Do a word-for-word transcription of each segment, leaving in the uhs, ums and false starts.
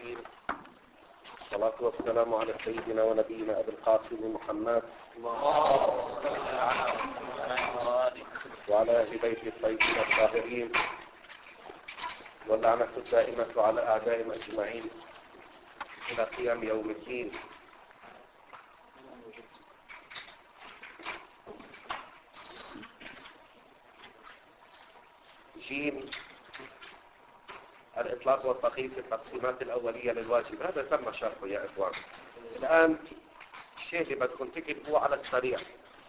الرحيم. الصلاة والسلام على سيدنا ونبينا أبي القاسم محمد وعلى أهل بيت الطيبين الطاهرين، واللعنة الدائمة على أعدائهم أجمعين إلى قيام يوم الدين. جيم الإطلاق والتقييد في التقسيمات الأولية للواجب، هذا تم شرحه يا إخوان. الآن الشيء اللي بدكم تكتبوه على السريع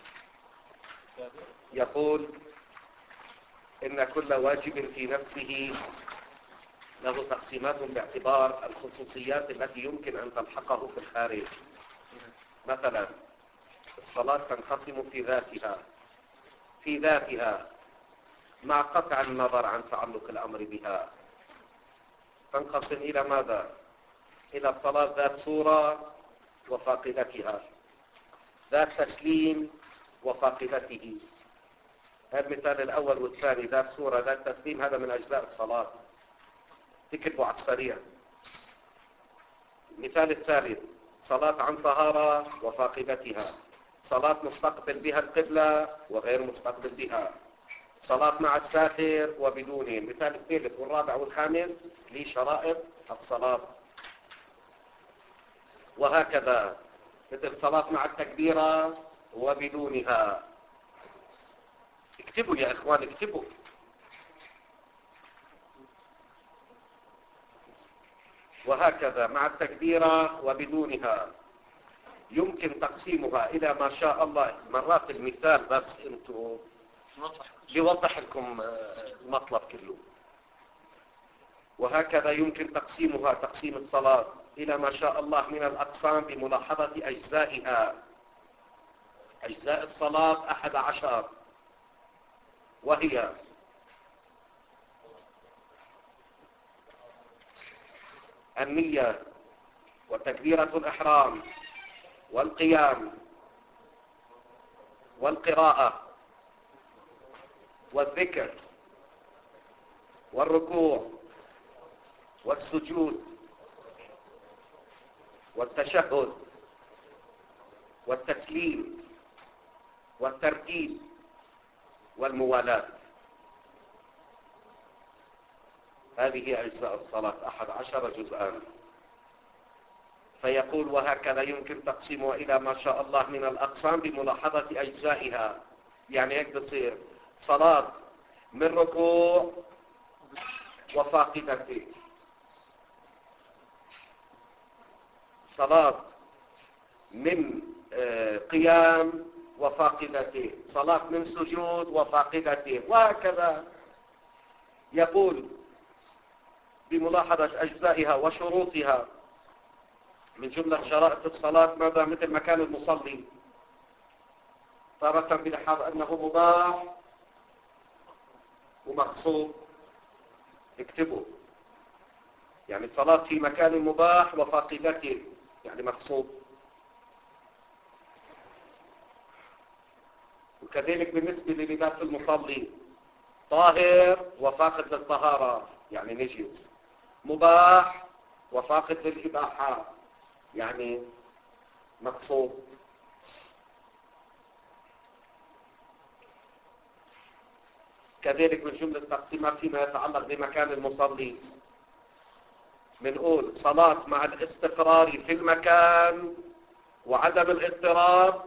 يقول إن كل واجب في نفسه له تقسيمات باعتبار الخصوصيات التي يمكن أن تلحقه في الخارج. مثلا الصلاة تنقسم في ذاتها في ذاتها مع قطع النظر عن تعلق الأمر بها، تنقسم إلى ماذا؟ إلى الصلاة ذات صورة وفاقدتها، ذات تسليم وفاقدته. هذا المثال الأول والثاني، ذات صورة ذات تسليم، هذا من أجزاء الصلاة، تكتبوا على السريع. المثال الثالث صلاة عن طهارة وفاقدتها، صلاة مستقبل بها القبلة وغير مستقبل بها، صلاة مع الساتر وبدونه. المثال الثالث والرابع والخامس لشرائط الصلاة. وهكذا مثل صلاة مع التكبيرة وبدونها. اكتبوا يا اخوان، اكتبوا. وهكذا مع التكبيرة وبدونها يمكن تقسيمها إلى ما شاء الله. مرات المثال بس انتوا بيوضح لكم المطلب كله. وهكذا يمكن تقسيمها تقسيم الصلاة إلى ما شاء الله من الأقسام بملاحظة أجزائها. أجزاء الصلاة أحد عشر، وهي النية وتكبيرة الإحرام والقيام والقراءة والذكر والركوع والسجود والتشهد والتسليم والترتيب والموالاة. هذه أجزاء الصلاة أحد عشر جزءا. فيقول وهكذا يمكن تقسيمها إلى ما شاء الله من الأقسام بملاحظة أجزائها. يعني هيك بصير صلاة من ركوع وفاقدته، صلاة من قيام وفاقدته، صلاة من سجود وفاقدته، وهكذا. يقول بملاحظة أجزائها وشروطها. من جملة شرائط الصلاة ماذا؟ مثل مكان المصلي، تارة بلحاظ أنه مباح ومغصوب. اكتبوا يعني الصلاة في مكان مباح وفاقدته يعني مغصوب. وكذلك بالنسبة للباس المصلي، طاهر وفاقد للطهارة يعني نجس، مباح وفاقد للإباحة يعني مغصوب. كذلك من جملة التقسيمات فيما يتعلق بمكان المصلي، بنقول صلاة مع الاستقرار في المكان وعدم الاضطراب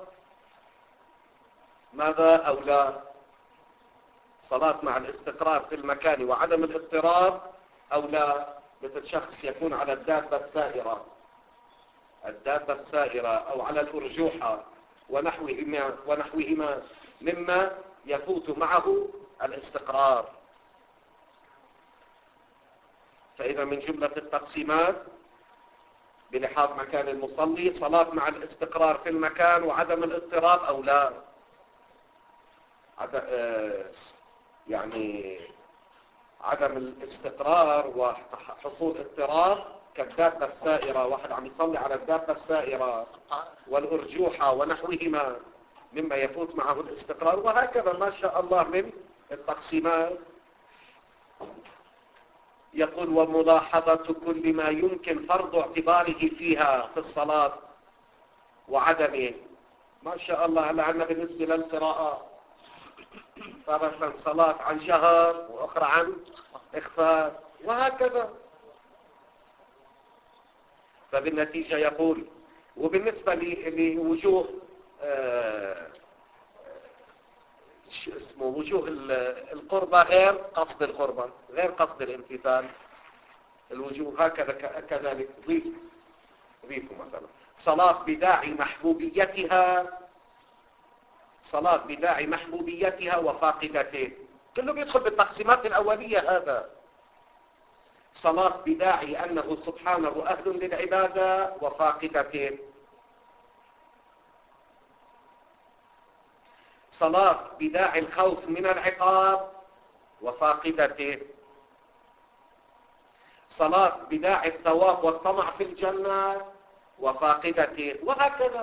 ماذا أو لا؟ صلاة مع الاستقرار في المكان وعدم الاضطراب أو لا. مثل شخص يكون على الدابة السائرة الدابة السائرة أو على الأرجوحة ونحوهما ونحوهما مما يفوت معه الاستقرار. فإذا من جملة التقسيمات بلحاظ مكان المصلي صلاة مع الاستقرار في المكان وعدم الاضطراب أو لا. عد... يعني عدم الاستقرار وحصول اضطراب كالدابة السائرة، واحد عم يصلي على الدابة السائرة والأرجوحة ونحوهما مما يفوت معه الاستقرار. وهكذا ما شاء الله من التقسيمات. يقول وملاحظة كل ما يمكن فرض اعتباره فيها في الصلاة وعدمه. ما شاء الله هلا عندنا بالنسبة للقراءة مثلا صلاة عن جهر وأخرى عن إخفاء وهكذا. فبالنتيجة يقول وبالنسبة لوجوه آه شو اسمه وجوه القربة غير قصد القربة غير قصد الامتثال، الوجوه هكذا كذلك ضيف ضيفوا مثلا صلاة بداعي محبوبيتها صلاة بداعي محبوبيتها وفاقدته، كله بيدخل بالتقسيمات الأولية. هذا صلاة بداعي أنه سبحانه أهل للعبادة وفاقدته، صلاة بداعي الخوف من العقاب وفاقدته، صلاة بداعي الثواب والطمع في الجنة وفاقدته، وهكذا.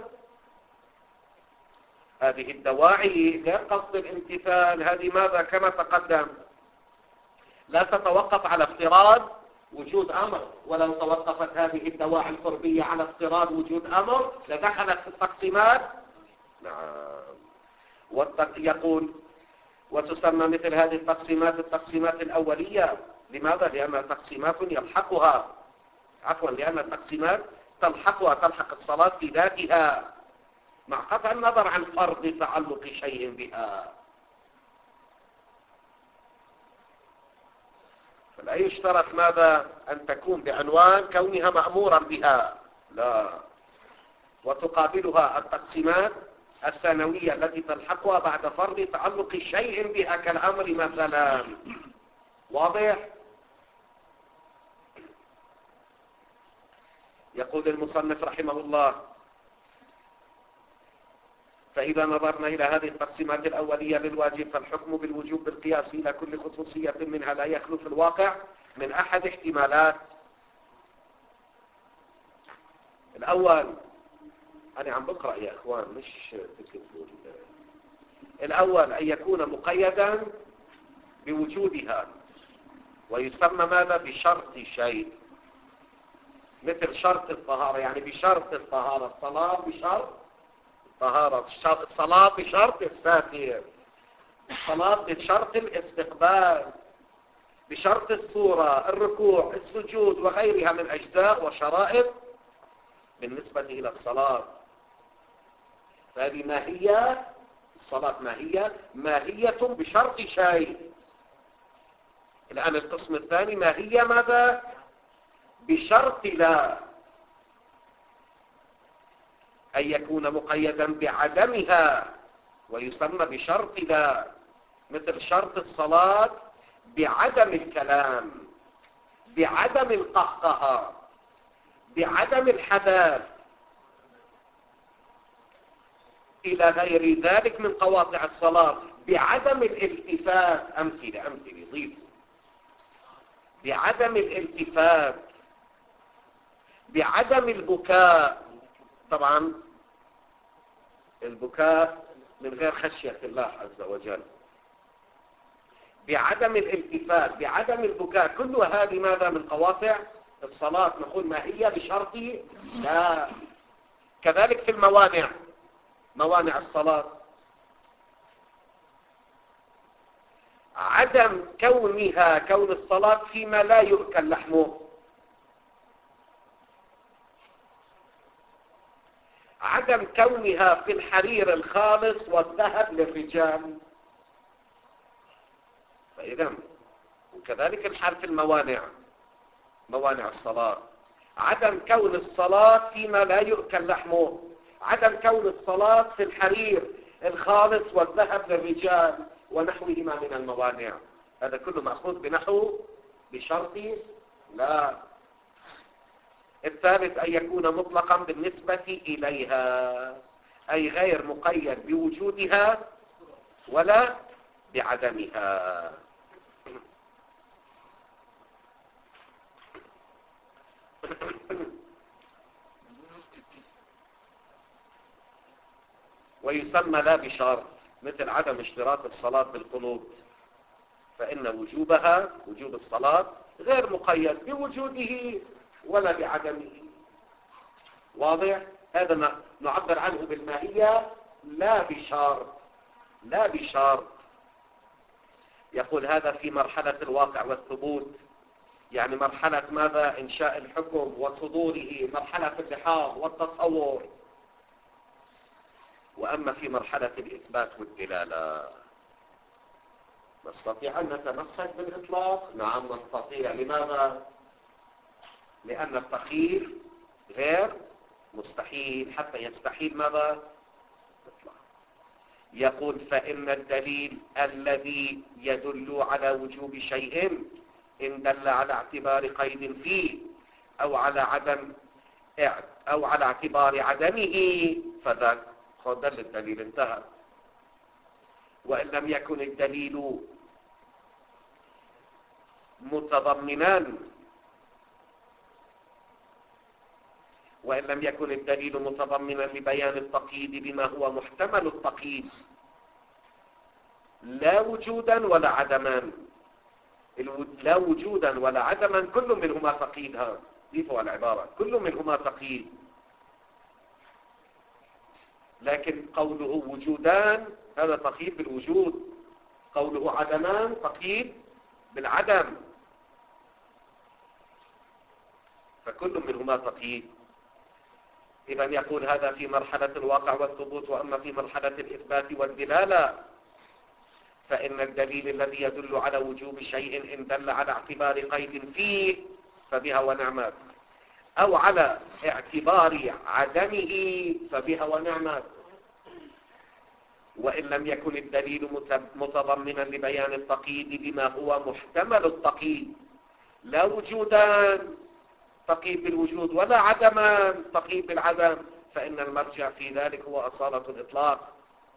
هذه الدواعي غير قصد الامتثال، هذه ماذا كما تقدم لا تتوقف على افتراض وجود أمر، ولو توقفت هذه الدواعي القربية على افتراض وجود أمر لدخلت في التقسيمات. نعم. يقول وتسمى مثل هذه التقسيمات التقسيمات الأولية. لماذا؟ لأن تقسيمات يلحقها عفوا لأن التقسيمات تلحقها تلحق الصلاة في ذاتها مع قطع النظر عن فرض تعلق شيء بها. فلا يشترط ماذا أن تكون بعنوان كونها مأمورا بها، لا. وتقابلها التقسيمات الثانوية التي تلحقها بعد فرض تعلق شيء بها كالأمر مثلا. واضح؟ يقول المصنف رحمه الله فإذا نظرنا إلى هذه التقسيمات الأولية للواجب فالحكم بالوجوب بالقياس إلى كل خصوصية منها لا يخلو في الواقع من أحد احتمالات. الأول أنا عم بقرأ يا أخوان مش تكتبوا. الأول أن يكون مقيدا بوجودها ويسمى ماذا؟ بشرط شيء، مثل شرط الطهارة، يعني بشرط الطهارة الصلاة بشرط طهارة، الصلاة بشرط الساتر، الصلاة بشرط الاستقبال، بشرط الصورة، الركوع، السجود وغيرها من أجزاء وشرائط بالنسبة إلى الصلاة. فهذه ماهية الصلاة ماهية ماهية بشرط شيء. الآن القسم الثاني ماهية ماذا؟ بشرط لا، أن يكون مقيدا بعدمها ويسمى بشرط لا، مثل شرط الصلاة بعدم الكلام، بعدم القهقهة، بعدم الحدث، إلى غير ذلك من قواطع الصلاة، بعدم الالتفات. أمثلة أمثلة ضيف بعدم الالتفات، بعدم البكاء، طبعا البكاء من غير خشية الله عز وجل، بعدم الالتفات، بعدم البكاء، كل هذه ماذا من قواطع الصلاة. نقول ما هي بشرط لا. كذلك في الموانع، موانع الصلاة عدم كونها كون الصلاة فيما لا يؤكل لحمه، عدم كونها في الحرير الخالص والذهب للرجال. فإذا وكذلك الحال في الموانع، موانع الصلاة عدم كون الصلاة فيما لا يؤكل لحمه، عدم كون الصلاة في الحرير الخالص والذهب للرجال ونحوهما من الموانع. هذا كله مأخوذ بنحو بشرط لا. الثالث أن يكون مطلقا بالنسبة إليها، أي غير مقيد بوجودها ولا بعدمها. ويسمى لا بشرط، مثل عدم اشتراط الصلاة بالقلوب، فإن وجوبها وجوب الصلاة غير مقيد بوجوده ولا بعدمه. واضح؟ هذا ما نعبر عنه بالماهية لا بشرط، لا بشرط. يقول هذا في مرحلة الواقع والثبوت، يعني مرحلة ماذا؟ إنشاء الحكم وصدوره، مرحلة اللحاظ والتصور. وأما في مرحلة الإثبات والدلالة نستطيع أن نتمسك بالإطلاق؟ نعم نستطيع. لماذا؟ لأن التخيير غير مستحيل، حتى يستحيل ماذا؟ إطلاق. يقول فإن الدليل الذي يدل على وجوب شيء إن دل على اعتبار قيد فيه أو على عدم أو على اعتبار عدمه فذاك خذ الدليل انتهى. وإن لم يكن الدليل متضمنا وإن لم يكن الدليل متضمنا لبيان التقييد بما هو محتمل التقييد لا وجودا ولا عدما، لا وجودا ولا عدما كل منهما تقييد. ها ضيفوا العبارة كل منهما تقييد، لكن قوله وجودان هذا تقييد بالوجود، قوله عدمان تقييد بالعدم، فكل منهما تقييد. إذا يقول هذا في مرحلة الواقع والثبوت. وأما في مرحلة الإثبات والدلالة فإن الدليل الذي يدل على وجوب شيء إن دل على اعتبار قيد فيه فبها ونعمت، أو على اعتبار عدمه فبها ونعمت. وإن لم يكن الدليل متضمنا لبيان التقييد بما هو محتمل التقييد لا وجودا تقييد بالوجود ولا عدما تقييد بالعدم فإن المرجع في ذلك هو أصالة الإطلاق.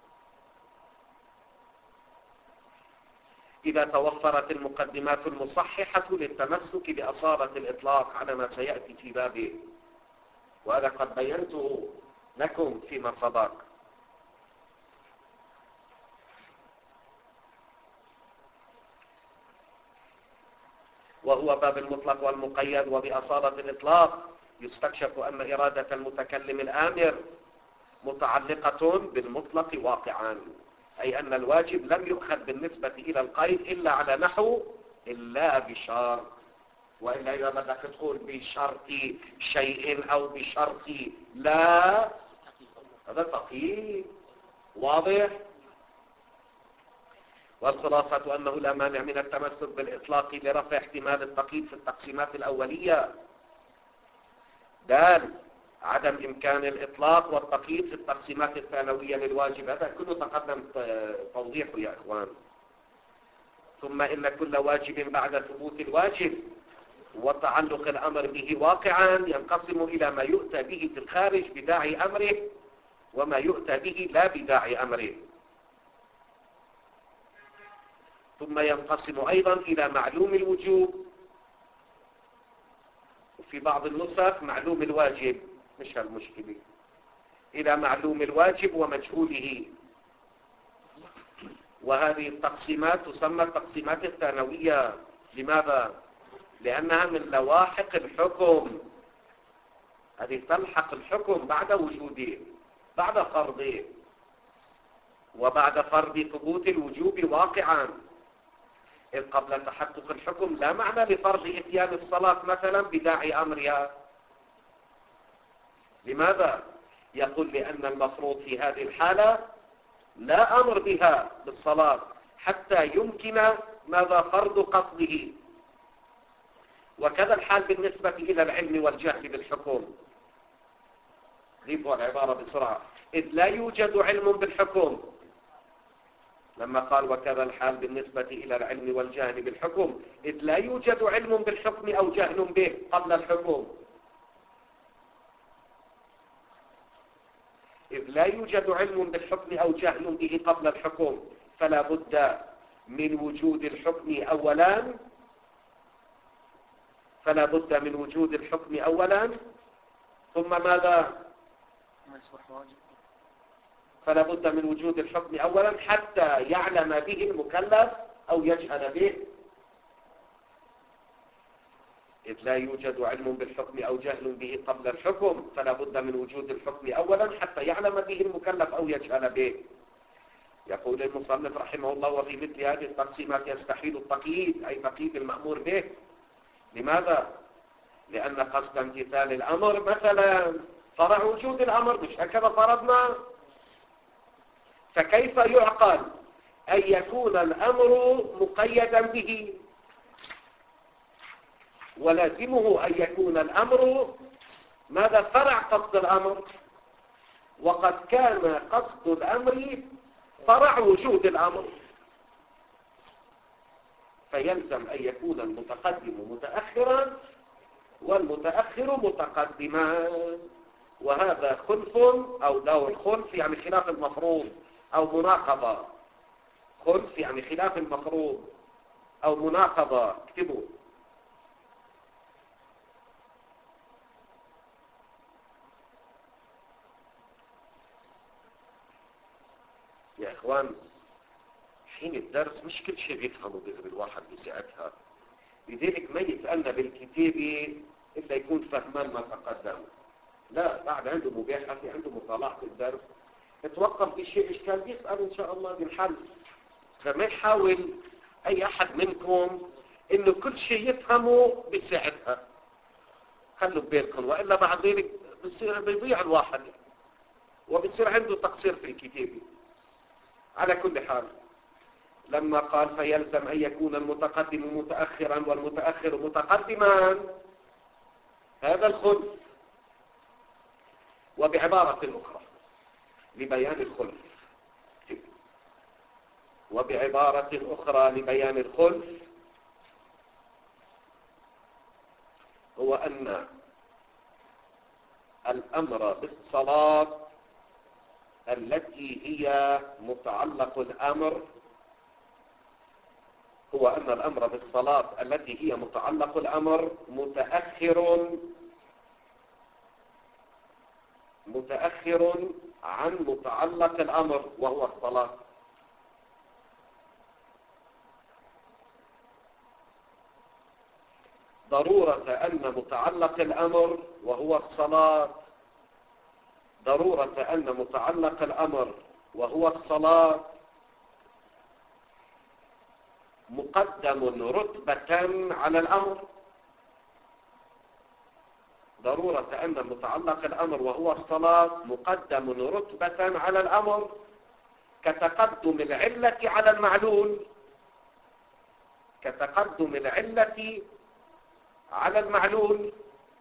إذا توفرت المقدمات المصححة للتمسك بأصالة الإطلاق على ما سيأتي في بابه، وهذا قد بينته لكم فيما سبق. وهو باب المطلق والمقيد. وبأصالة الإطلاق يستكشف أن إرادة المتكلم الآمر متعلقة بالمطلق واقعا، أي أن الواجب لم يؤخذ بالنسبة إلى القيد إلا على نحو إلا بشرط. وإلا إذا بدك تقول بشرط شيء أو بشرط لا هذا تقييد واضح. والخلاصة أنه لا مانع من التمسك بالإطلاق لرفع احتمال التقييد في التقسيمات الأولية. دال عدم إمكان الإطلاق والتقييد في التقسيمات الثانوية للواجب، هذا كله تقدم توضيحه يا إخوان. ثم إن كل واجب بعد ثبوت الواجب وتعلق الأمر به واقعا ينقسم إلى ما يؤتى به في الخارج بداعي أمره وما يؤتى به لا بداعي أمره. ثم ينقسم أيضا إلى معلوم الوجوب، وفي بعض النسخ معلوم الواجب، مش هالمشكلة، إلى معلوم الواجب ومجهوله. وهذه التقسيمات تسمى التقسيمات الثانوية. لماذا؟ لأنها من لواحق الحكم، هذه تلحق الحكم بعد وجوده، بعد فرضه، وبعد فرض ثبوت الوجوب واقعا. إذ قبل تحقق الحكم لا معنى لفرض إتيان الصلاة مثلا بداعي أمرها. لماذا؟ يقول لأن المفروض في هذه الحالة لا أمر بها بالصلاة حتى يمكن ماذا فرض قصده. وكذا الحال بالنسبة إلى العلم والجهل بالحكم. ضيفوا العبارة بسرعة. إذ لا يوجد علم بالحكم، لما قال وكذا الحال بالنسبة إلى العلم والجهل بالحكم، إذ لا يوجد علم بالحكم أو جهل به قبل الحكم. إذ لا يوجد علم بالحكم أو جهل به قبل الحكم فلا بد من وجود الحكم أولا فلا بد من وجود الحكم أولا ثم ماذا؟ فلا بد من وجود الحكم أولا حتى يعلم به المكلف أو يجهل به. إذ لا يوجد علم بالحكم أو جهل به قبل الحكم، فلا بد من وجود الحكم أولا حتى يعلم به المكلف أو يجهل به. يقول المصنف رحمه الله: وفي مثل هذه التقسيمات يستحيل التقييد، أي تقييد المأمور به. لماذا؟ لأن قصد امتثال الأمر مثلا فرع وجود الأمر، مش هكذا فرضنا؟ فكيف يعقل أن يكون الأمر مقيدا به؟ ولازمه أن يكون الأمر ماذا؟ فرع قصد الأمر، وقد كان قصد الأمر فرع وجود الأمر، فيلزم أن يكون المتقدم متأخرا والمتأخر متقدما. وهذا خلف أو دور خلف يعني خلاف المفروض أو مناقضة. خلف يعني خلاف المفروض أو مناقضة. اكتبوا. يا إخوان، حين الدرس مش كل شيء بيفهموا به الواحد بساعتها، لذلك ما يتأنى بالكتابة إلا يكون فهمان ما تقدم. لا، بعد عنده مباحثة، عنده مطالعة في الدرس، اتوقف بشيء إشكال بيسأل إن شاء الله بنحل. فما يحاول أي أحد منكم إنه كل شيء يفهمه بساعتها. خلوا ببالكم، وإلا بعد ذلك بصير بيضيع الواحد وبصير عنده تقصير في الكتابة. على كل حال، لما قال فيلزم أن يكون المتقدم متأخرا والمتأخر متقدما، هذا الخلف. وبعبارة أخرى لبيان الخلف وبعبارة أخرى لبيان الخلف هو أن الأمر بالصلاة التي هي متعلق الأمر هو أن الأمر بالصلاة التي هي متعلق الأمر متأخر متأخر عن متعلق الأمر وهو الصلاة. ضرورة أن متعلق الأمر وهو الصلاة ضرورة أن متعلق الأمر وهو الصلاة مقدم رتبة على الأمر. ضرورة أن متعلق الأمر وهو الصلاة مقدم رتبة على الأمر كتقدم العلة على المعلول كتقدم العلة على المعلول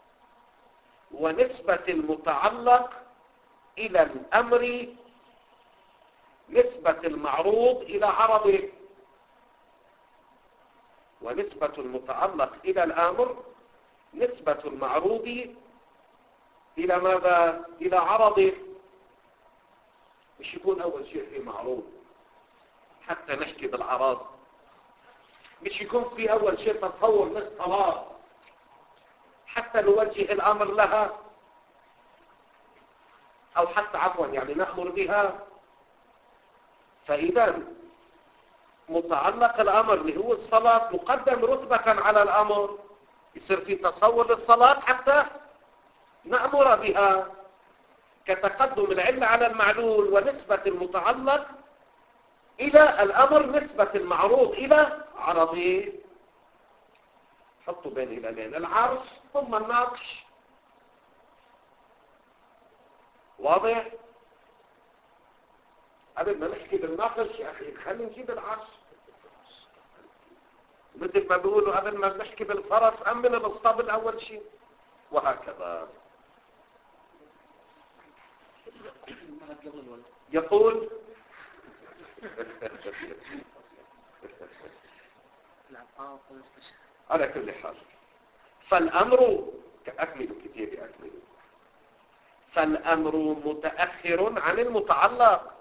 ونسبة المتعلق إلى الأمر نسبة المعروض إلى عرضه. ونسبة المتعلق إلى الأمر نسبة المعروض إلى ماذا؟ إلى عرضه. مش يكون أول شيء في معروض حتى نحكي بالعرض، مش يكون في أول شيء تصور للصلاة حتى نوجه الأمر لها، أو حتى عفوا يعني نأمر بها. فإذا متعلق الأمر اللي هو الصلاة مقدم رتبة على الأمر، يصير في تصور للصلاة حتى نأمر بها كتقدم العلة على المعلول ونسبة المتعلق إلى الأمر نسبة المعروض إلى عرضه. حطوا بين الألين العرض ثم الناقش. واضح؟ قبل ما نحكي بالناقش يا أخي خلي نجيب العرش، مثل ما بيقولوا قبل ما نحكي بالفرس أمن الاسطبل أول شيء، وهكذا. يقول على كل حال فالأمر أكمل كتابي أكمل فالأمر متأخر عن المتعلق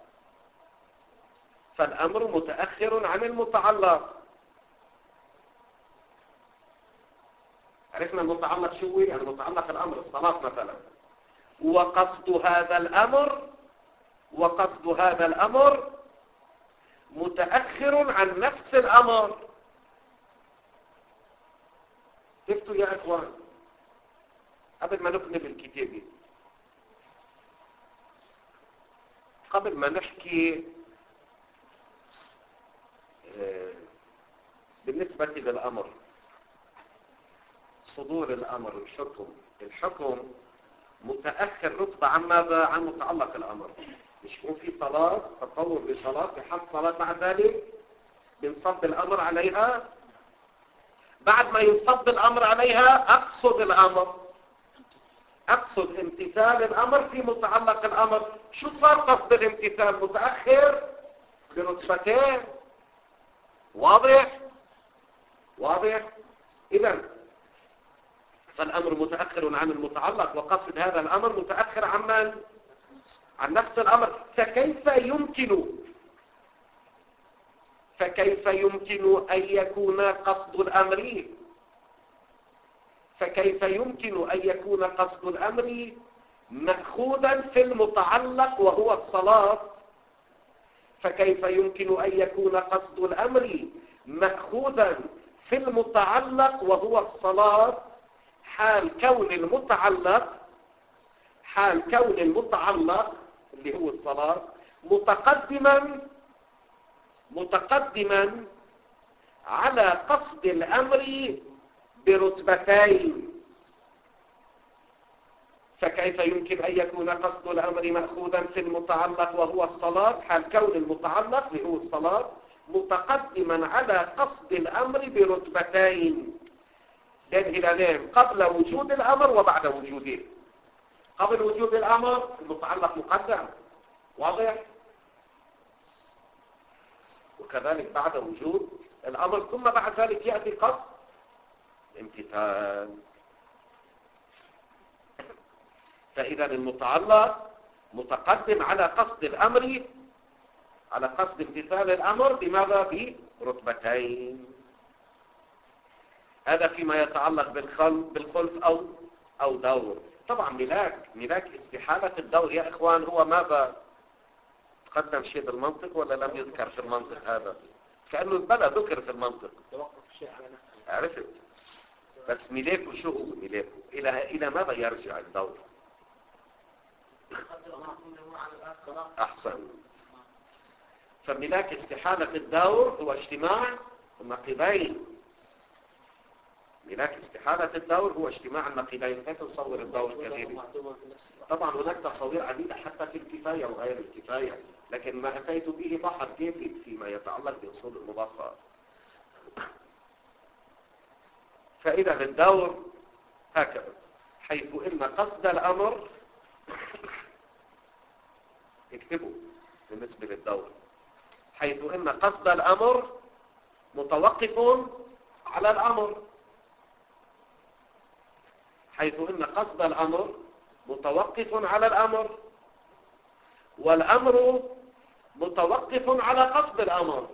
فالأمر متأخر عن المتعلق. عرفنا المتعلق شو هو؟ يعني متعلق الأمر الصلاة مثلا. وقصد هذا الأمر وقصد هذا الأمر متأخر عن نفس الأمر. شفتوا يا اخوان قبل ما نكمل الكتابة، قبل ما نحكي بالنسبة للأمر، صدور الأمر، الحكم الحكم متأخر رتبة عن ماذا؟ عن متعلق الأمر. مش يكون في صلاة، تصور بصلاة في حق صلاة، مع ذلك بنصب الأمر عليها. بعد ما ينصب الأمر عليها أقصد الأمر، أقصد امتثال الأمر في متعلق الأمر. شو صار قصد الامتثال؟ متأخر برتبتين. واضح؟ واضح؟ إذن فالأمر متأخر عن المتعلق، وقصد هذا الأمر متأخر عن من؟ عن نفس الأمر. فكيف يمكن فكيف يمكن أن يكون قصد الأمر فكيف يمكن أن يكون قصد الأمر مأخوذا في المتعلق وهو الصلاة؟ فكيف يمكن أن يكون قصد الأمر مأخوذا في المتعلق وهو الصلاة، حال كون المتعلق حال كون المتعلق اللي هو الصلاة متقدما متقدما على قصد الأمر برتبتين. فكيف يمكن أن يكون قصد الأمر مأخوذا في المتعلق وهو الصلاة، حال كون المتعلق اللي هو الصلاة متقدما على قصد الأمر برتبتين، الهلالين قبل وجود الأمر وبعد وجوده. قبل وجود الأمر المتعلق مقدم، واضح؟ وكذلك بعد وجود الأمر، ثم بعد ذلك يأتي قصد الامتثال. فإذا المتعلق متقدم على قصد الأمر، على قصد امتثال الأمر بماذا؟ برتبتين. هذا فيما يتعلق بالخلف أو أو دور. طبعا ملاك ملاك استحالة الدور يا إخوان هو ماذا؟ تقدم شيء بالمنطق ولا لم يذكر في المنطق؟ هذا كأنه بلا ذكر في المنطق، عرفت؟ بس ملاكه شو هو ملاكه؟ إلى إلى ماذا يرجع الدور؟ أحسن. فملاك استحالة الدور هو اجتماع النقيضين. ملاك استحالة الدور هو اجتماع النقيضين. كيف نصور الدور كذلك؟ طبعا هناك تصاوير عديدة حتى في الكفاية وغير الكفاية، لكن ما أتيت به بحر كيفي فيما يتعلق بأصول المضافات. فإذا الدور هكذا، حيث إن قصد الأمر اكتبوا بالنسبة للدور، حيث إن قصد الأمر متوقف على الأمر، حيث إن قصد الأمر متوقف على الأمر، والأمر متوقف على قصد الأمر،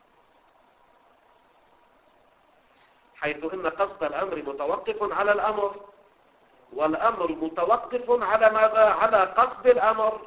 حيث إن قصد الأمر متوقف على الأمر، والأمر متوقف على ماذا؟ على قصد الأمر،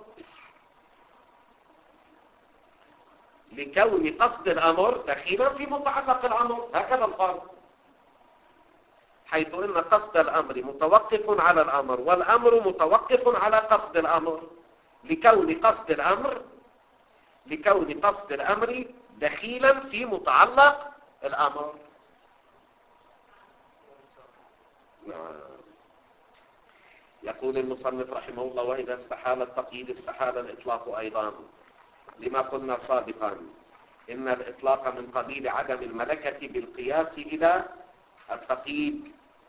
لكون قصد الأمر دخيلا في متعلق الأمر. هكذا الفرق، حيث إن قصد الأمر متوقف على الأمر، والأمر متوقف على قصد الأمر، لكون قصد الأمر لكون قصد الأمر دخيلا في متعلق الأمر. يقول المصنف رحمه الله: وإذا استحال التقييد استحال الإطلاق أيضا، لما قلنا سابقا إن الإطلاق من قبيل عدم الملكة بالقياس إلى التقييد،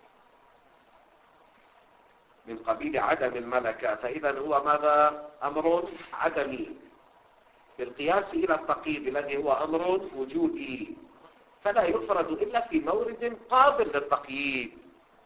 من قبيل عدم الملكة، فإذا هو ماذا؟ أمر عدمي بالقياس إلى التقييد الذي هو أمر وجودي، فلا يفرد إلا في مورد قابل للتقييد.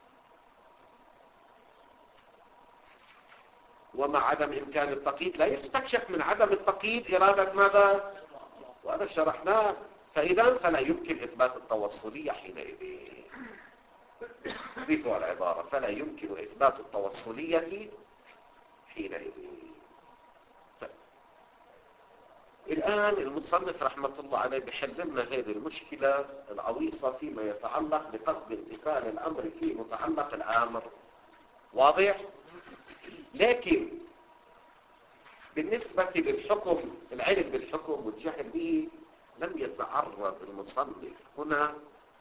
ومع عدم إمكان التقييد لا يستكشف من عدم التقييد إرادة ماذا؟ وهذا شرحناه. فإذا فلا يمكن إثبات التوصلية حينئذ. ضيفوا العبارة: فلا يمكن إثبات التوصلية حينئذ. الآن المصنف رحمة الله عليه بيحل لنا هذه المشكلة العويصة فيما يتعلق بقصد امتثال الأمر في متعلق الأمر. واضح؟ لكن بالنسبة للحكم، العلم بالحكم والجهل به، لم يتعرض المصنف هنا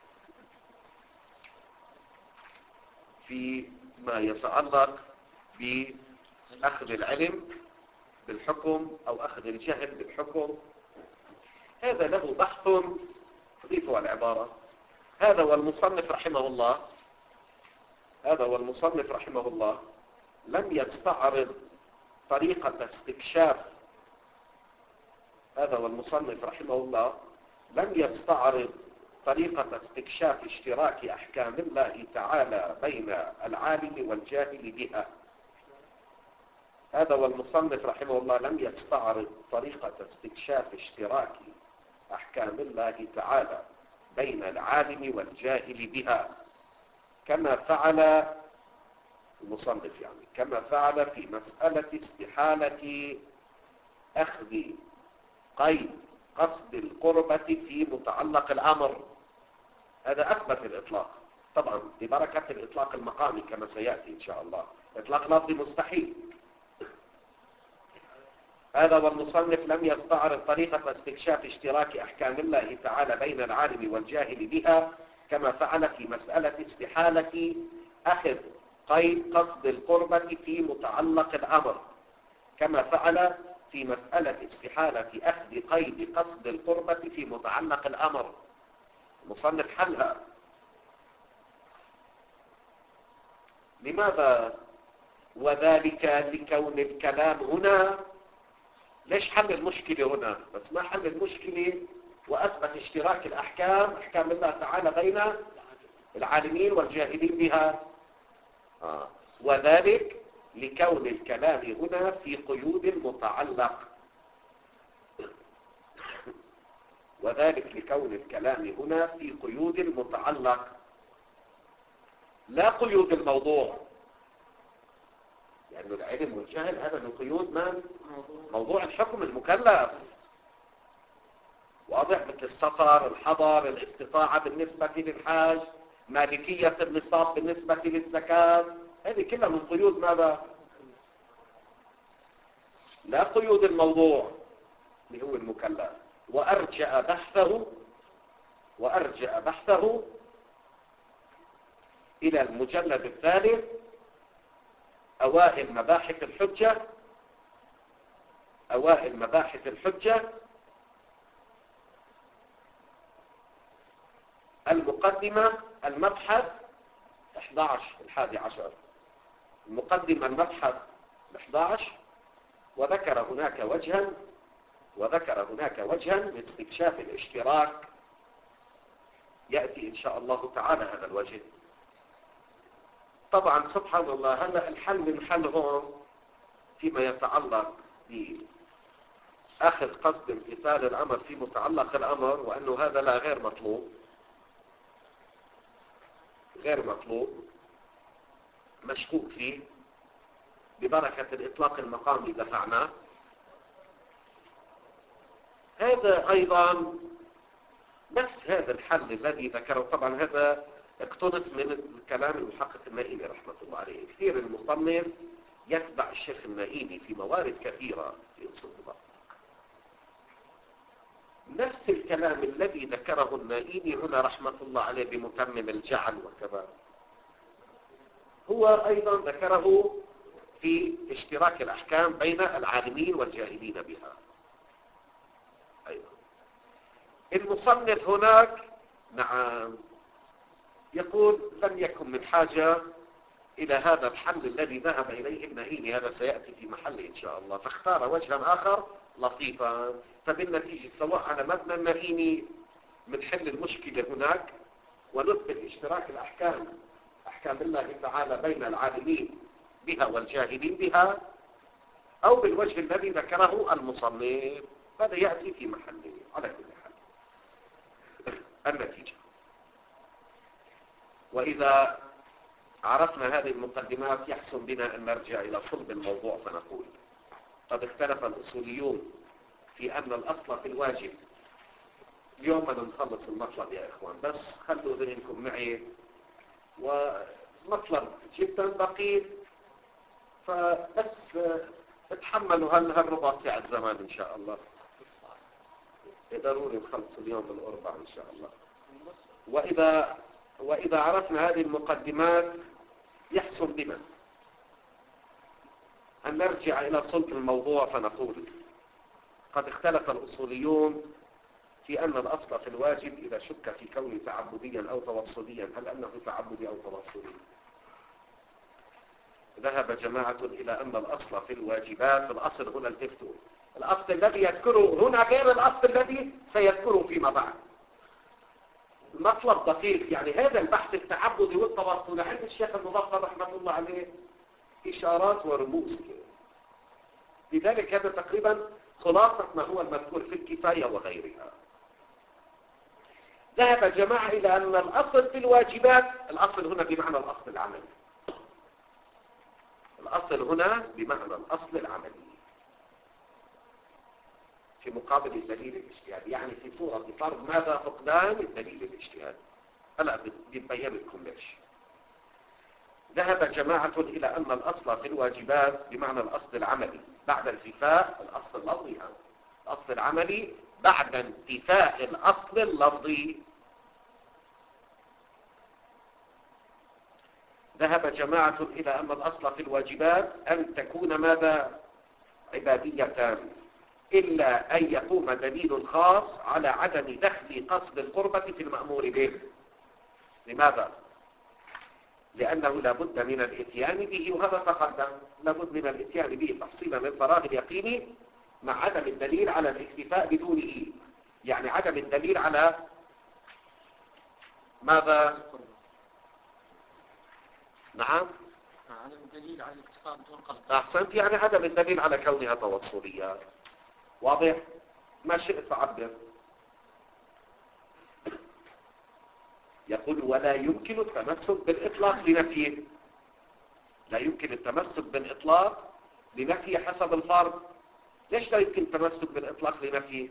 فيما يتعلق بأخذ العلم بالحكم أو أخذ الجهل بالحكم. هذا له بحث ضيفوا العبارة. هذا والمصنف رحمه الله هذا والمصنف رحمه الله لم يستعرض طريقة استكشاف هذا والمصنف رحمه الله لم يستعرض طريقة استكشاف اشتراك أحكام الله تعالى بين العالم والجاهل بها. هذا والمصنف رحمه الله لم يستعرض طريقة استكشاف اشتراك أحكام الله تعالى بين العالم والجاهل بها، كما فعل المصنف يعني كما فعل في مسألة استحالة أخذ قيد قصد القربة في متعلق الأمر. هذا أثبت الإطلاق، طبعا ببركة الإطلاق المقامي كما سيأتي إن شاء الله. إطلاق لفظي مستحيل. هذا والمصنف لم يستعرض طريقة استكشاف اشتراك أحكام الله تعالى بين العالم والجاهل بها، كما فعل في مسألة استحالة أخذ قيد قصد القربة في متعلق الأمر، كما فعل في مسألة استحالة أخذ قيد قصد القربة في متعلق الأمر. المصنف حلها. لماذا؟ وذلك لكون الكلام هنا. ليش حل المشكلة هنا؟ بس ما حل المشكلة وأثبت اشتراك الأحكام أحكام الله تعالى بين العالمين والجاهلين بها. آه. وذلك لكون الكلام هنا في قيود متعلق وذلك لكون الكلام هنا في قيود متعلق لا قيود الموضوع، لأن يعني العلم والجهل هذا من قيود من؟ موضوع الحكم المكلف. واضح؟ مثل السفر، الحضر، الاستطاعة بالنسبة للحاج، مالكية النصاب بالنسبة للزكاة، هذه كلها من قيود ماذا؟ لا قيود الموضوع اللي هو المكلف. وأرجع بحثه وأرجع بحثه إلى المجلد الثالث أوائل مباحث الحجة أوائل مباحث الحجة المقدمة المبحث أحد عشر الحادي عشر المقدمة المبحث أحد عشر وذكر هناك وجها وذكر هناك وجها لاستكشاف الاشتراك. يأتي إن شاء الله تعالى هذا الوجه. طبعا سبحان الله هلا الحل من حل هون فيما يتعلق بأخذ قصد امتثال الأمر في متعلق الأمر، وأنه هذا لا غير مطلوب غير مطلوب مشكوك فيه. ببركة الإطلاق المقامي دفعناه. هذا أيضا نفس هذا الحل الذي ذكره. طبعا هذا اقتبس من الكلام المحقق النائمي رحمة الله عليه. كثير المصنف يتبع الشيخ النائمي في موارد كثيرة في أصول الفقه. نفس الكلام الذي ذكره النائمي هنا رحمة الله عليه بمتمم الجعل وكذا هو أيضا ذكره في اشتراك الأحكام بين العالمين والجاهلين بها. أيضا المصنف هناك نعم يقول لم يكن من حاجة إلى هذا الحل الذي ذهب إليه النائمي. هذا سيأتي في محله إن شاء الله. فاختار وجها آخر لطيفا. فبالنتيجة سواء على مبنى النائمي من حل المشكلة هناك ونثبت اشتراك الأحكام أحكام الله تعالى بين العالمين بها والجاهلين بها، أو بالوجه الذي ذكره المصنف. هذا يأتي في محله على كل حال. النتيجة، وإذا عرفنا هذه المقدمات يحسن بنا أن نرجع إلى صلب الموضوع فنقول قد اختلف الأصوليون في أن الأصل في الواجب. اليوم بدنا نخلص المطلب يا إخوان، بس خلوا ذهنكم معي، ومطلب جدا دقيق، فبس اتحملوا هالربع ساعة زمان إن شاء الله. ضروري نخلص اليوم الأربعاء إن شاء الله. وإذا وإذا عرفنا هذه المقدمات يحسن بنا أن نرجع إلى صلب الموضوع فنقول: قد اختلف الأصوليون في أن الأصل في الواجب إذا شك في كونه تعبديا أو توصليا، هل أنه تعبدي أو توصلي؟ ذهب جماعة إلى أن الأصل في الواجبات، الأصل هنا الإفتاء، الأصل الذي يذكره هنا غير الأصل الذي سيذكره فيما بعد. المطلب دقيق، يعني هذا البحث التعبدي والتوصلي عند الشيخ المظفر رحمة الله عليه إشارات ورموز، لذلك هذا تقريبا خلاصة ما هو المذكور في الكفاية وغيرها. ذهب جماعة إلى أن الأصل في الواجبات، الأصل هنا بمعنى الأصل العملي، الأصل هنا بمعنى الأصل العملي في مقابل الدليل الاجتهادي، يعني في صورة فرض ماذا؟ فقدان الدليل الاجتهادي. هلا بيبين لكم ليش. ذهب جماعة إلى أن الأصل في الواجبات بمعنى الأصل العملي بعد انتفاء الأصل اللفظي، الأصل العملي بعد انتفاء الأصل اللفظي. ذهب جماعة إلى أن الأصل في الواجبات أن تكون ماذا؟ عبادية، إلا أن يقوم دليل خاص على عدم دخل قصد القربة في المأمور به. لماذا؟ لأنه لابد من الاتيان به، وهذا تقدم، لابد من الاتيان به تحصيلا للفراغ اليقيني مع عدم الدليل على الاكتفاء بدونه، يعني عدم الدليل على ماذا؟ نعم؟ عدم الدليل على الاكتفاء بدون قصد. أحسنت، يعني عدم الدليل على كونها توصلية. واضح؟ ما شئت فعبر. يقول: ولا يمكن التمسك بالإطلاق لنفيه. لا يمكن التمسك بالإطلاق لنفيه حسب الفرض. ليش لا يمكن التمسك بالإطلاق لنفيه؟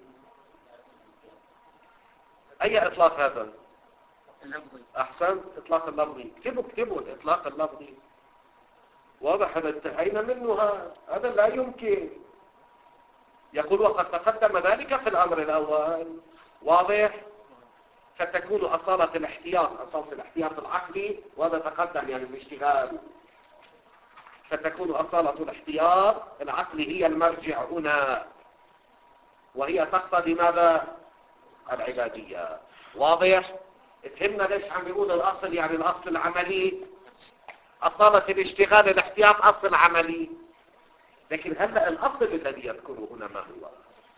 أي إطلاق هذا؟ اللفظي. أحسن، إطلاق اللفظي. اكتبوا اكتبوا الإطلاق اللفظي. واضح، هذا انتهينا منه، هذا لا يمكن. يقول: وقد تقدم ذلك في الأمر الأول. واضح؟ فتكون أصالة الاحتياط، أصالة الاحتياط العقلي، وهذا تقدم يعني الاشتغال. فتكون أصالة الاحتياط العقلي هي المرجع هنا، وهي تقتضي ماذا؟ العبادية. واضح؟ فهمنا ليش عم بيقول الأصل يعني الأصل العملي؟ أصالة الاشتغال الاحتياط أصل عملي. لكن هلأ الأصل الذي يذكره هنا ما هو؟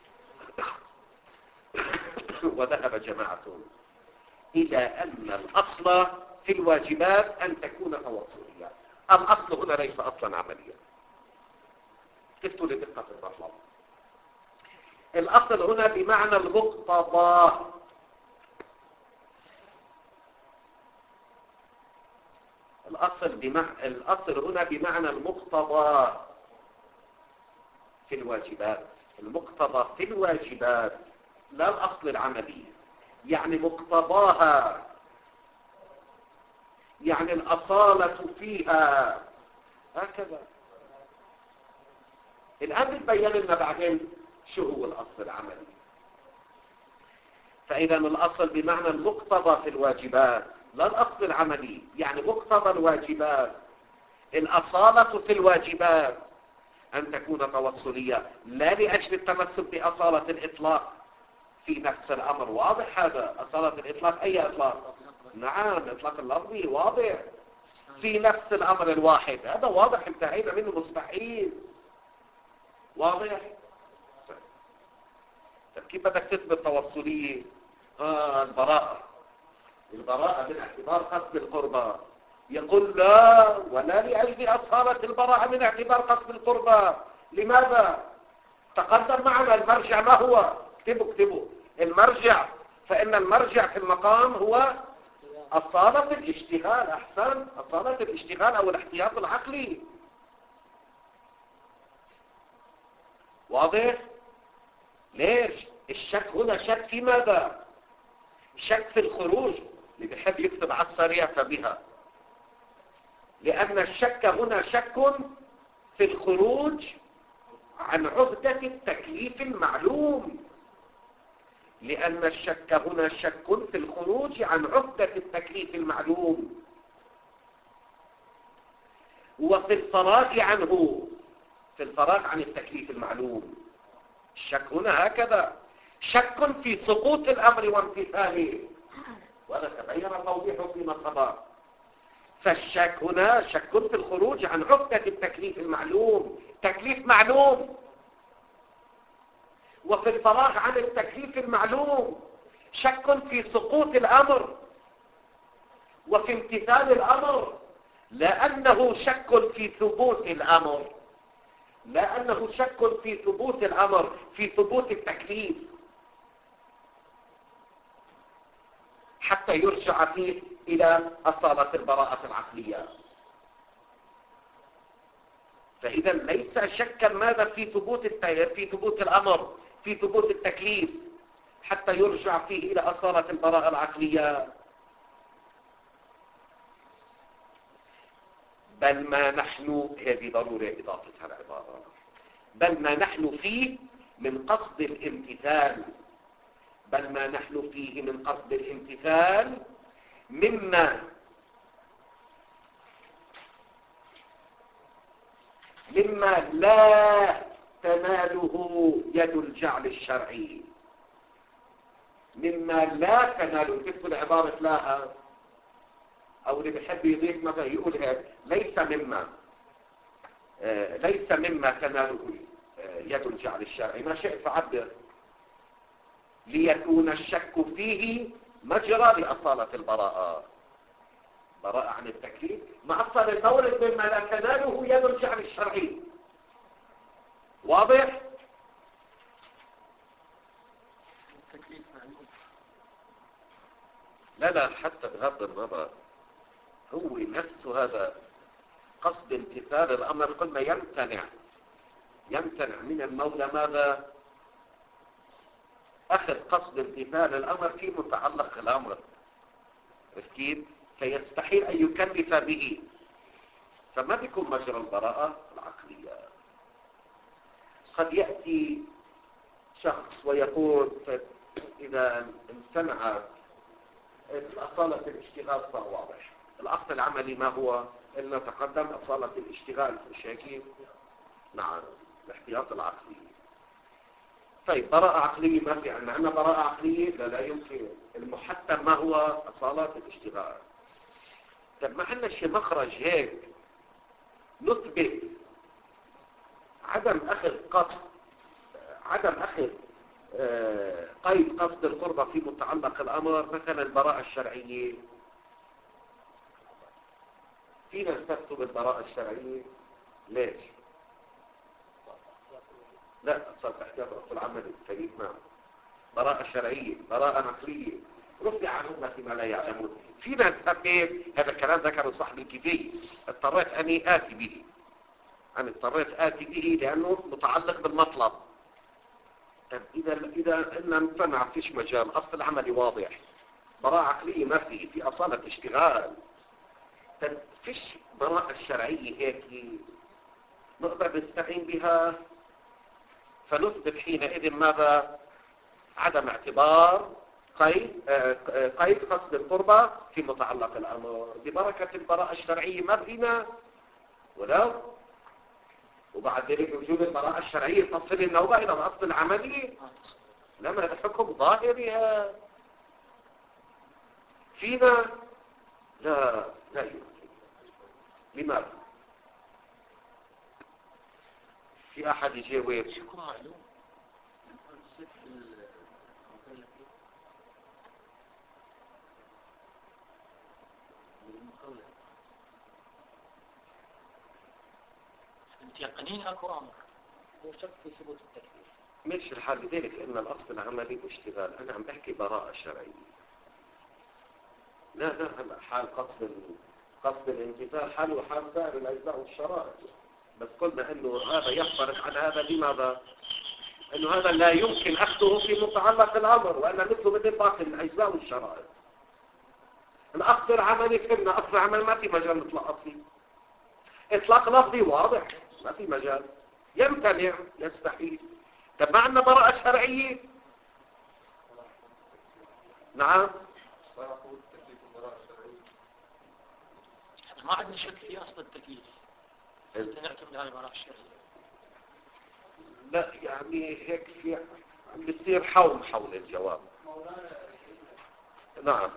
وذهب جماعة إلى أن الأصل في الواجبات أن تكون توصلية. الأصل هنا ليس أصلا عمليا. كفتوا لدقة المطلب. الأصل هنا بمعنى المقتضى. الأصل بمعنى الأصل هنا بمعنى المقتضى في الواجبات. المقتضى في الواجبات لا الأصل العملي، يعني مقتضاها، يعني الأصالة فيها. هكذا. الآن بتبين لنا بعدين شو هو الأصل العملي. فإذا الأصل بمعنى المقتضى في الواجبات لا الأصل العملي، يعني مقتضى الواجبات، الأصالة في الواجبات أن تكون توصلية، لا لأجل التمسك بأصالة الإطلاق في نفس الأمر. واضح هذا؟ أصالة الإطلاق أي إطلاق؟ نعم، إطلاق اللفظي. واضح؟ في نفس الأمر الواحد، هذا واضح، انتهينا منه، مستحيل. واضح؟ طيب كيف بدك تثبت توصلية؟ آه البراءة. البراءة من اعتبار قصد القربى. يقول لا، ولا لأجل أصالة البراءة من اعتبار قصد القربى. لماذا؟ تقدم معنا المرجع ما هو؟ اكتبوا اكتبوا المرجع. فإن المرجع في المقام هو أصالة الاشتغال. أحسن، أصالة الاشتغال أو الاحتياط ليش؟ الشك هنا شك في ماذا؟ شك في الخروج. اللي بيحب يكتب على السريع فبها، لأن الشك هنا شك في الخروج عن عهدة التكليف المعلوم. لأن الشك هنا شك في الخروج عن عهدة التكليف المعلوم وفي الفراغ عنه، في الفراغ عن التكليف المعلوم. الشك هنا هكذا شك في سقوط الأمر وامتثاله، وهذا تبين توضيحه فيما سبق. فالشك هنا شك في الخروج عن عهدة التكليف المعلوم، تكليف معلوم، وفي الفراغ عن التكليف المعلوم شك في سقوط الأمر وفي امتثال الأمر، لأنه شك في ثبوت الأمر، لأنه شك في ثبوت الأمر، في ثبوت التكليف، حتى يرجع فيه إلى أصالة البراءة العقلية. فإذا ليس شكا ماذا في ثبوت في ثبوت الأمر، في ثبوت التكليف، حتى يرجع فيه إلى أصالة البراءة العقلية. بل ما نحن، هذه ضرورة إضافتها العبارة، بل ما نحن فيه من قصد الامتثال، بل ما نحن فيه من قصد الامتثال مما مما لا تناله يد الجعل الشرعي، مما لا تناله. تكتب عبارة لاها، أو اللي بيحب يضيف مثلا يقول هيك: ليس مما آه ليس مما تناله آه يد الجعل الشرعي، ما شئت فعبر، ليكون الشك فيه مجرى لأصالة البراءة، براءة عن التكليف مع أصل المورد مما لا تناله يد الجعل الشرعي. واضح؟ التكليف معلوم. لا لا، حتى بغض النظر هو نفسه هذا قصد امتثال الأمر، قلنا يمتنع يمتنع من المولى ماذا؟ أخذ قصد امتثال الأمر في متعلق الأمر، كيف؟ فيستحيل أن يكلف به، فما بيكون مجرى البراءة العقلية. قد يأتي شخص ويقول إذا امتنع أصالة الاشتغال صار واضح، الأصل العملي ما هو إلا تقدم أصالة الاشتغال في الشاكيب. نعم، الاحتياط العقلي. طيب براءة عقلية ما في عندنا، عندنا براءة عقلية لا لا يمكن. المحتم ما هو أصالة الاشتغال. طب ما عندنا شيء مخرج هيك نثبت عدم أخذ قصد، عدم أخذ آه قيد قصد القربة في متعلق الأمر، مثلا البراءة الشرعية. فينا نثبت بالبراءة الشرعية. ليش؟ لا، صار احتياط العمل السليم. ما براءة شرعية، براءة نقلية، رفع عنهم فيما لا يعلمون. فينا نثبت هذا الكلام ذكره صاحب الكفاية، اضطريت أني آتي به، أنا اضطريت آتي به لأنه متعلق بالمطلب. طب إذا إذا إن امتنع فيش مجال، أصل العمل واضح، براءة عقلية ما في، في أصالة اشتغال. طب فيش براءة الشرعية هيك نقدر نستعين بها، فنثبت حينئذ ماذا؟ عدم اعتبار قيد قيد قصد القربة في متعلق الأمر ببركة البراءة الشرعية ما فينا ولو. وبعد ذلك وجود البراءة الشرعية تصل النوبة إلى الأصل العملي، لما هذا حكم ظاهرها فينا. لا لا يمكن. لماذا؟ في أحد يجاوب؟ يقنين أكو أمر هو شك في ثبوت التكليف. مش الحال ذلك إن الأصل العملي اشتغال. أنا عم بحكي براءة شرعية. لا لا هلا حال قصد قصد الامتثال حال وحال سائر الأجزاء والشرائع، بس قلنا إنه هذا يختلف عن هذا. لماذا؟ انه هذا لا يمكن اخذه في متعلق الامر، والا مثله مثل باقي الاجزاء والشرائط. الاخذ عملي فهمنا، اخذ عمل ما في مجال نطلق فيه. اطلاق لفظي واضح ما في مجال، يمتنع يستحيل. طب ما عندنا براءة شرعية؟ نعم ما عندنا شك في اصل التكليف، نعتمد على البراءة الشرعية. لا يعني هيك في عم بيصير حوم حول الجواب. نعم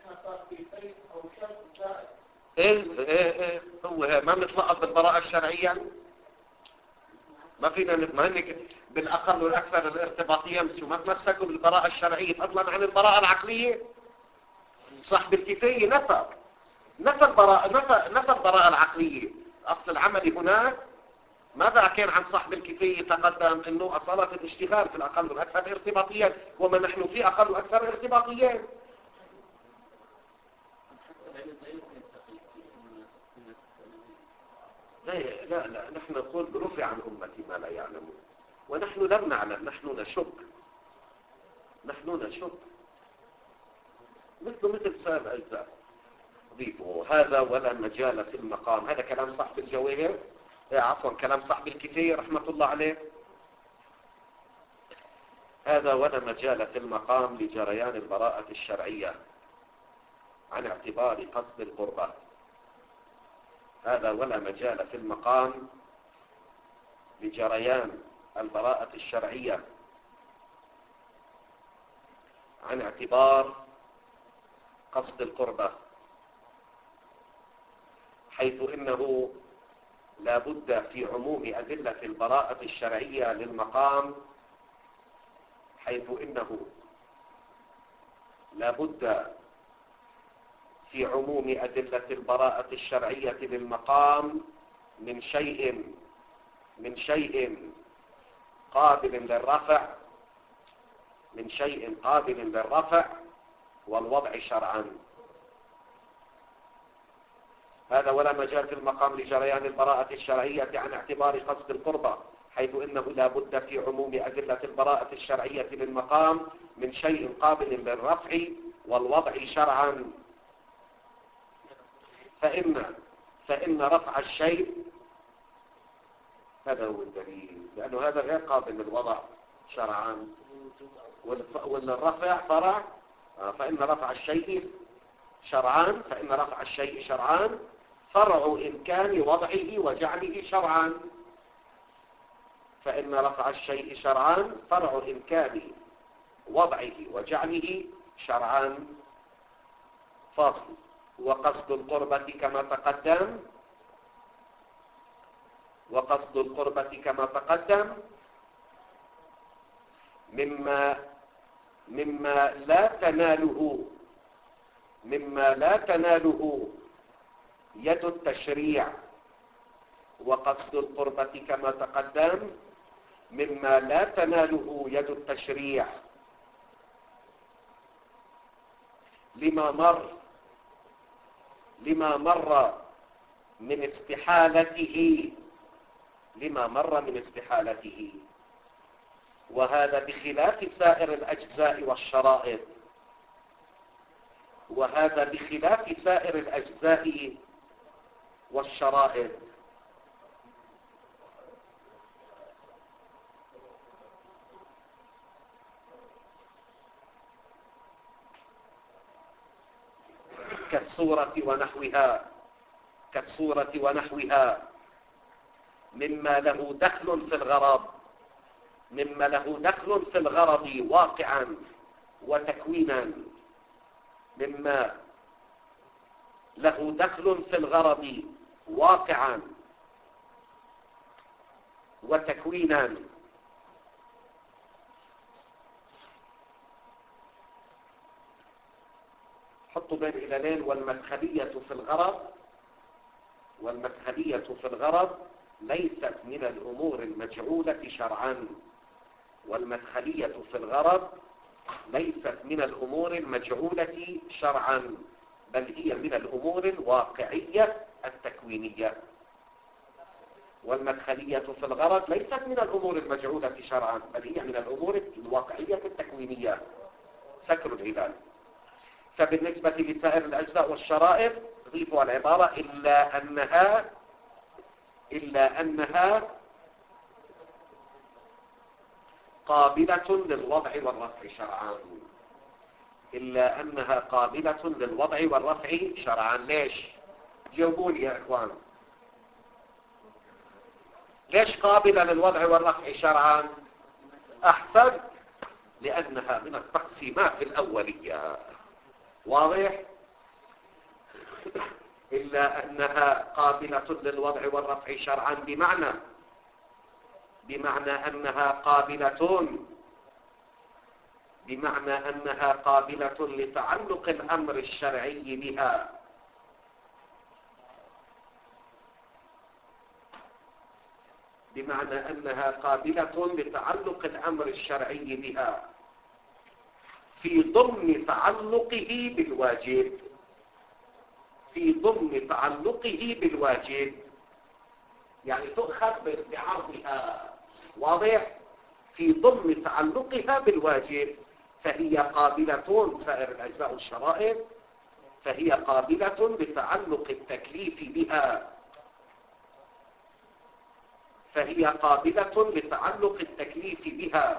ايه ايه ايه هو ما بنتلقط بالبراءة الشرعية، ما فينا نتمنك بالاقل والاكثر الارتباطية شو ما تمسكوا بالبراءة الشرعية فضلا عن البراءة العقلية. صاحب الكفاية نفى نفى البراءة نفى نفى البراءة العقلية. اصل العمل هناك ماذا كان عن صاحب الكفاية؟ تقدم انه اصالة الاشتغال في الاقل والاكثر ارتباطيا، وما نحن في اقل واكثر ارتباطيا. لا لا لا نحن نقول برفع عن أمتي ما لا يعلمون، ونحن لم نعلم، نحن نشك نحن نشك مثل مثل سائر أجزاء. ضيفوا هذا ولا مجال في المقام. هذا كلام صاحب الجواهر، عفوا كلام صاحب الكفاية رحمة الله عليه. هذا ولا مجال في المقام لجريان البراءة الشرعية عن اعتبار قصد القربة. هذا ولا مجال في المقام لجريان البراءة الشرعية عن اعتبار قصد القربة، حيث إنه لا بد في عموم أدلة البراءة الشرعية للمقام حيث إنه لا بد في عموم أدلة البراءة الشرعية للمقام من شيء من شيء قابل للرفع من شيء قابل للرفع والوضع شرعا. هذا ولا مجال في المقام لجريان البراءة الشرعية عن اعتبار قصد القربة، حيث إنه لا بد في عموم أدلة البراءة الشرعية للمقام من شيء قابل للرفع والوضع شرعا. فإن فإن رفع الشيء هذا هو الدليل، لأنه هذا غير قابل للوضع شرعا، والرفع فرع. فإن رفع الشيء شرعان فإن رفع الشيء شرعان فرع إمكان وضعه وجعله شرعا. فإن رفع الشيء شرعان فرع إمكان وضعه وجعله شرعا. فاصل. وقصد القربة كما تقدم وقصد القربة كما تقدم مما مما لا تناله مما لا تناله يد التشريع. وقصد القربة كما تقدم مما لا تناله يد التشريع لما مر لما مر من استحالته لما مر من استحالته وهذا بخلاف سائر الأجزاء والشرائط وهذا بخلاف سائر الأجزاء والشرائط. كالصورة ونحوها كالصورة ونحوها مما له دخل في الغرض مما له دخل في الغرض واقعا وتكوينا مما له دخل في الغرض واقعا وتكوينا. حطوا بين إلالين. والمدخلية في الغرض والمدخلية في الغرض ليست من الأمور المجعولة شرعا. والمدخلية في الغرض ليست من الأمور المجعولة شرعا، بل هي من الأمور الواقعية التكوينية. والمدخلية في الغرض ليست من الأمور المجعولة شرعا، بل هي من الأمور الواقعية التكوينية. سكر الهلال. فبالنسبة لسائر الأجزاء والشرائط ضيفوا العبارة إلا أنها إلا أنها قابلة للوضع والرفع شرعا. إلا أنها قابلة للوضع والرفع شرعا. ليش؟ جاوبوني يا إخوان. ليش قابلة للوضع والرفع شرعا؟ أحسن، لأنها من التقسيمات الأولية. واضح؟ إلا أنها قابلة للوضع والرفع شرعا بمعنى بمعنى أنها قابلة بمعنى أنها قابلة لتعلق الأمر الشرعي بها. بمعنى أنها قابلة لتعلق الأمر الشرعي بها في ضمن تعلقه بالواجب في ضمن تعلقه بالواجب يعني تؤخذ بعرضها. واضح؟ في ضمن تعلقها بالواجب، فهي قابلة سائر الأجزاء والشرائط فهي قابلة لتعلق التكليف بها فهي قابلة لتعلق التكليف بها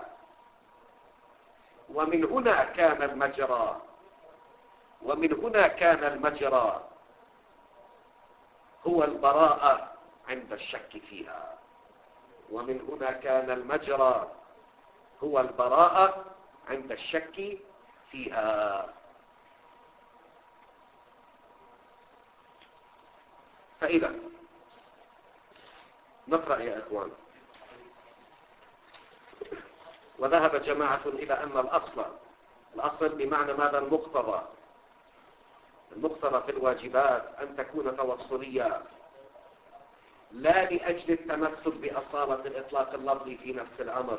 ومن هنا كان المجرى ومن هنا كان المجرى هو البراءة عند الشك فيها. ومن هنا كان المجرى هو البراءة عند الشك فيها. فإذا نقرأ يا إخوان. وذهب جماعة إلى أن الأصل الأصل بمعنى ماذا؟ المقتضى المقتضى في الواجبات أن تكون توصلية، لا لأجل التمسك بأصالة الإطلاق اللفظي في نفس الأمر،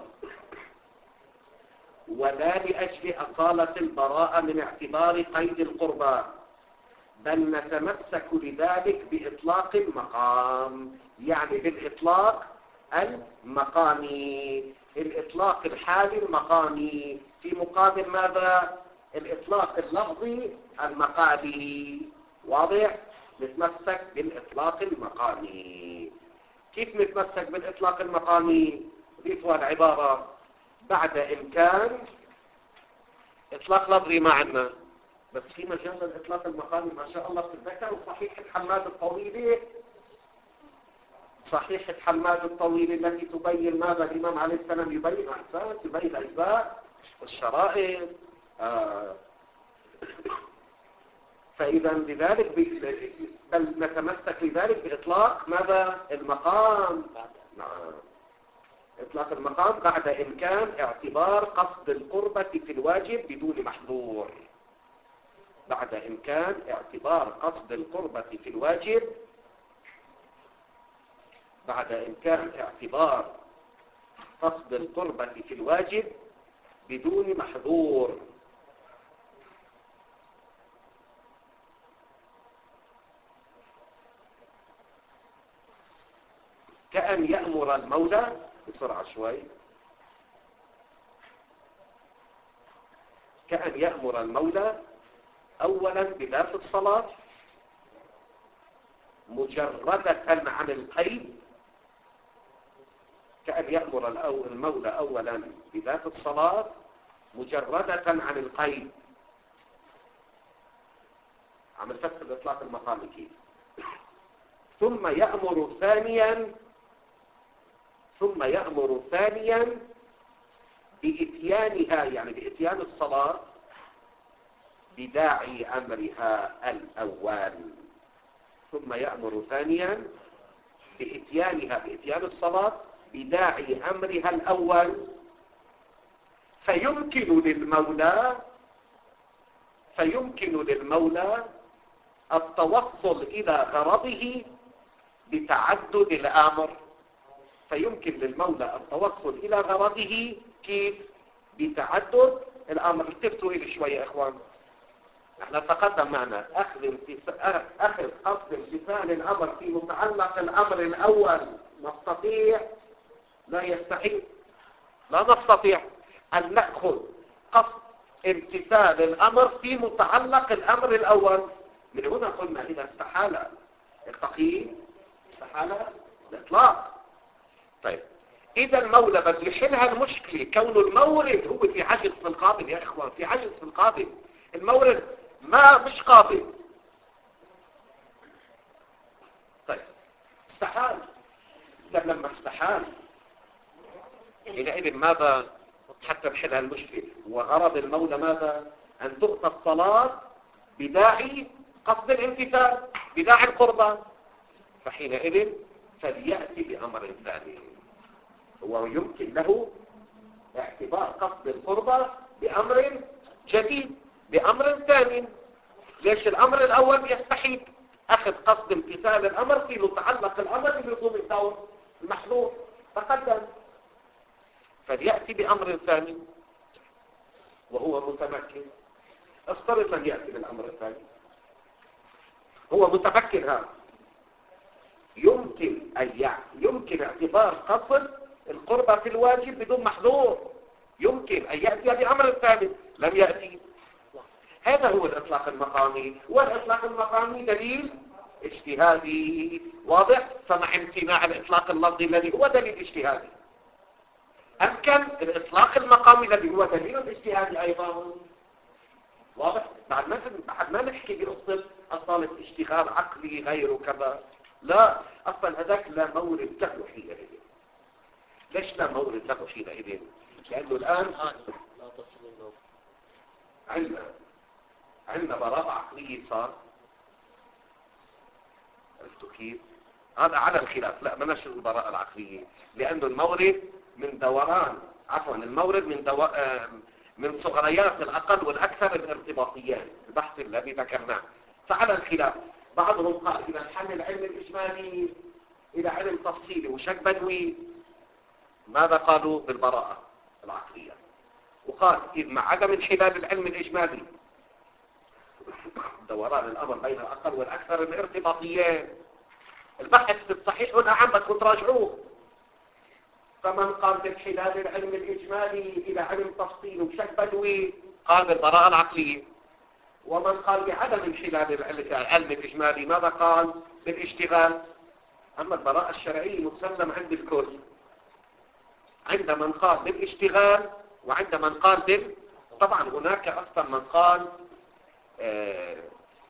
ولا لأجل أصالة البراءة من اعتبار قيد القربى، بل نتمسك لذلك بإطلاق المقام، يعني بالإطلاق المقامي، الإطلاق الحالي المقامي في مقابل ماذا؟ الإطلاق اللفظي المقالي. واضح؟ نتمسك بالإطلاق المقامي. كيف نتمسك بالإطلاق المقامي؟ ضيفوا العبارة بعد إمكان إطلاق لفظي ما عندنا، بس في مجال الإطلاق المقامي ما شاء الله. تتذكروا صحيحة حماد الطويلي صحيحة حماد الطويلي التي تبين ماذا الإمام عليه السلام يبين أحسان يبين أجزاء والشرائط. آه. فإذا لذلك بل نتمسك لذلك بإطلاق ماذا؟ المقام. نعم. إطلاق المقام بعد إمكان اعتبار قصد القربة في الواجب بدون محظور. بعد إمكان اعتبار قصد القربة في الواجب بعد إمكان اعتبار قصد القربة في الواجب بدون محظور. كأن يأمر المولى بسرعة شوي كأن يأمر المولى أولا بذات الصلاة مجردة عن القيد. كأن يأمر المولى أولا بذات الصلاة مجردة عن القيد. عم نفسر الإطلاق المقامي كيف. ثم يأمر ثانيا ثم يأمر ثانيا بإتيانها، يعني بإتيان الصلاة بداعي أمرها الأول. ثم يأمر ثانيا بإتيانها بإتيان الصلاة بداعي أمرها الأول، فيمكن للمولى فيمكن للمولى التوصل إلى غرضه بتعدد الأمر. فيمكن للمولى التوصل إلى غرضه كيف؟ بتعدد الأمر. التفتوا إلي شوية يا إخوان. احنا تقدم معنا أخذ أخذ قصد امتثال الأمر في متعلق الأمر الأول نستطيع لا يستحيل لا نستطيع أن نأخذ قصد امتثال الأمر في متعلق الأمر الأول. من هنا قلنا إذا استحال التقييد استحال الإطلاق. طيب إذا المولى بده يحلها المشكلة كون المورد هو في عجز في القابل. يا إخوان في عجز في القابل، المورد ما مش قابل. طيب استحال. إذا لما استحال حينئذ ماذا حتى نحلها المشكلة؟ وغرض المولى ماذا؟ أن تؤتى الصلاة بداعي قصد الامتثال، بداعي القربة. فحينئذ فليأتي بأمر ثاني. هو يمكن له اعتبار قصد القربة بأمر جديد، بأمر ثاني. ليش الأمر الأول يستحيل أخذ قصد امتثال الأمر في متعلق الأمر بلزوم الدور المحظور تقدم. فليأتي بأمر ثاني وهو متمكن. افترض من يأتي بالأمر الثاني هو متمكن، هذا يمكن أن يعني يمكن اعتبار قصد القربة في الواجب بدون محظور. يمكن أن يأتي بأمر ثاني لم يأتي. هذا هو الإطلاق المقامي. والإطلاق المقامي دليل اجتهادي واضح. فمع امتناع الإطلاق اللفظي الذي هو دليل اجتهادي أمكن الإطلاق المقامي الذي هو دليل اجتهادي أيضا واضح. بعد ما بعد ما نحكي بقصة أصالة اشتغال عقلي غير كذا، لا أصلا هذاك لا مورد له حينئذ. ليش لا مورد له حينئذ؟ لأنه الآن عندنا عندنا براءة عقلية صار. عرفتوا كيف؟ هذا على الخلاف. لا ما نشر البراءة العقلية لأنه المورد من دوران عفوا المورد من دو... من صغريات الأقل والأكثر الارتباطيات البحث الذي ذكرناه. فعلى الخلاف بعضهم قال إذا انحل العلم الإجمالي إلى علم تفصيلي وشك بدوي ماذا قالوا بالبراءة العقلية؟ وقال إذ مع عدم انحلال العلم الإجمالي دوران الأمر بين الأقل والأكثر الارتباطيات البحث في الصحيح هنا عم بدكم تراجعوه. فمن قال بانحلال العلم الإجمالي إلى علم تفصيلي وشك بدوي قال بالبراءة العقلية. ومن قال بعدم انحلال العلم الإجمالي ماذا قال؟ بالاشتغال. أما البراءة الشرعية مسلم عند الكل، عند من قال بالاشتغال وعند من قال بال طبعا هناك أصلا من قال اه...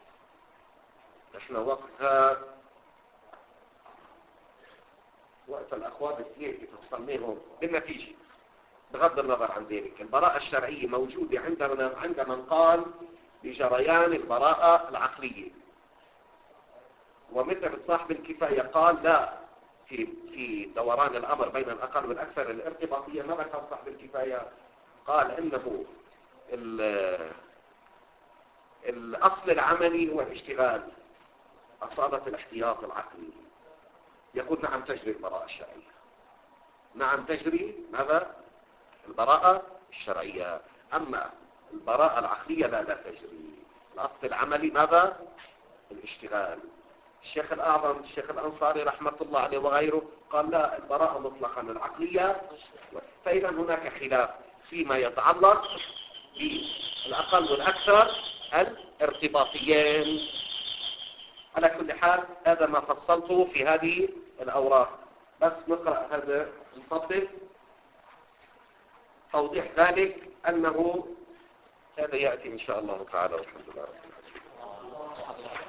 احنا وقتها وقت الأخوات الثير تفصلناهم بالنتيجة. بغض النظر عن ذلك البراءة الشرعية موجودة عندنا عند من قال بجريان البراءة العقلية. ومثل صاحب الكفاية قال لا في في دوران الأمر بين الأقل والأكثر الارتباطية. ماذا قال صاحب الكفاية؟ قال إنه الأصل العملي هو الاشتغال أصالة الاحتياط العقلي. يقول نعم تجري البراءة الشرعية. نعم تجري ماذا؟ البراءة الشرعية. أما البراءة العقلية لا لا تجري. الأصل العملي ماذا؟ الاشتغال. الشيخ الأعظم الشيخ الأنصاري رحمة الله عليه وغيره قال لا البراءة مطلقا العقلية. فإذا هناك خلاف فيما يتعلق بالأقل والأكثر الارتباطيين. على كل حال هذا ما فصلته في هذه الأوراق. بس نقرأ هذا نفضل توضيح ذلك أنه هذا يأتي إن شاء الله تعالى والحمد لله.